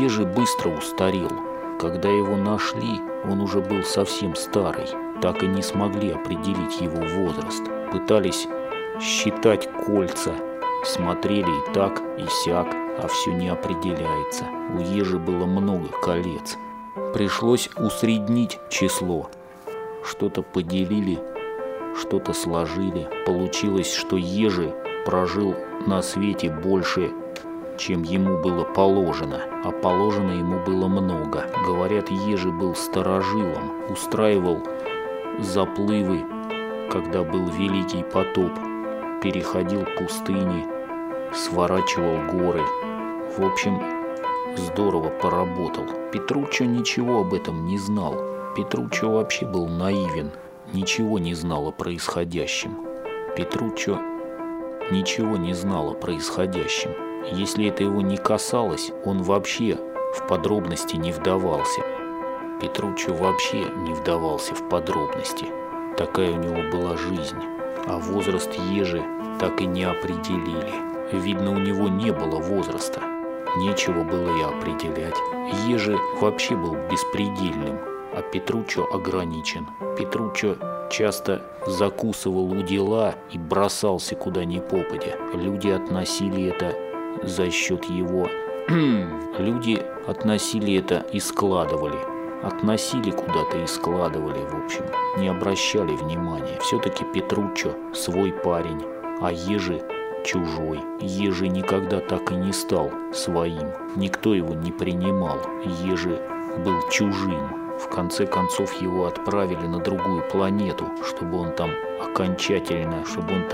Ежи быстро устарел. Когда его нашли, он уже был совсем старый. Так и не смогли определить его возраст. Пытались считать кольца, смотрели и так, и сяк, а все не определяется. У ежи было много колец. Пришлось усреднить число. Что-то поделили, что-то сложили. Получилось, что ежи прожил на свете больше, чем ему было положено, а положено ему было много. Говорят, ежи был старожилом, устраивал заплывы, когда был великий потоп, переходил пустыни, сворачивал горы. В общем, здорово поработал. Петруччо ничего об этом не знал. Петруччо вообще был наивен, ничего не знал о происходящем. Петруччо ничего не знал о происходящем. Если это его не касалось, он вообще в подробности не вдавался. Петруччо вообще не вдавался в подробности. Такая у него была жизнь. А возраст ежи так и не определили. Видно, у него не было возраста. Нечего было и определять. Ежи вообще был беспредельным, а Петруччо ограничен. Петруччо часто закусывал у дела и бросался куда ни попадя. Люди относили это за счет его. Люди относили это и складывали. Относили куда-то и складывали, в общем. Не обращали внимания. Все-таки Петруччо свой парень, а ежи чужой. Ежи никогда так и не стал своим. Никто его не принимал. Ежи был чужим. В конце концов его отправили на другую планету, чтобы он там окончательно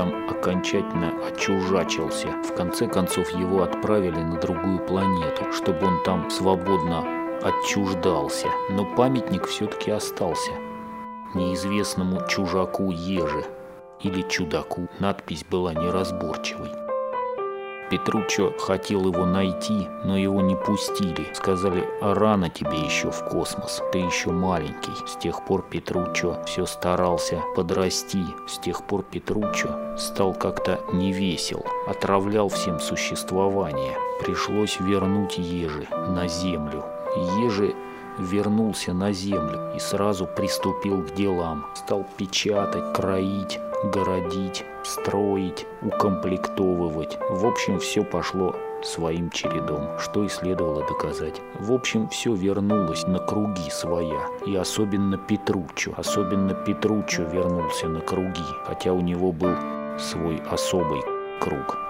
очужачился. В конце концов его отправили на другую планету, чтобы он там свободно отчуждался. Но памятник все-таки остался неизвестному чужаку ежи или чудаку. Надпись была неразборчивой. Петруччо хотел его найти, но его не пустили. Сказали: а рано тебе еще в космос, ты еще маленький. С тех пор Петруччо все старался подрасти. С тех пор Петруччо стал как-то невесел, отравлял всем существование. Пришлось вернуть ежи на Землю. Ежи вернулся на Землю и сразу приступил к делам. Стал печатать, кроить, городить, строить, укомплектовывать. В общем, все пошло своим чередом, что и следовало доказать. В общем, все вернулось на круги своя. И особенно Петруччо. Особенно Петруччо вернулся на круги, хотя у него был свой особый круг.